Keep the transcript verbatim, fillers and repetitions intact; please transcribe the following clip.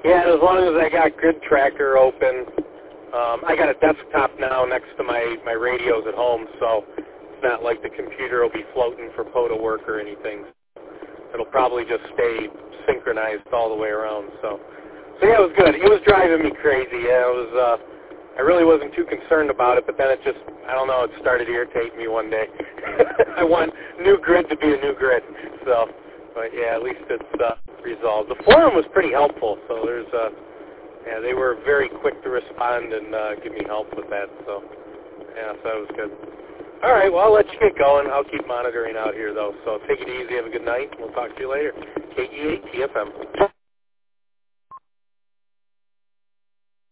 Yeah, as long as I got Grid Tracker open, um, I got a desktop now next to my, my radios at home, so it's not like the computer will be floating for P O T A work or anything. It'll probably just stay synchronized all the way around. So, so yeah, it was good. It was driving me crazy. Yeah, it was. Uh, I really wasn't too concerned about it, but then it just, I don't know, it started irritating me one day. I want new grid to be a new grid. So, but yeah, at least it's uh, resolved. The forum was pretty helpful. So there's, uh, yeah, they were very quick to respond and uh, give me help with that. So, yeah, so that was good. All right, well, I'll let you get going. I'll keep monitoring out here, though. So take it easy. Have a good night. We'll talk to you later. K E A T F M.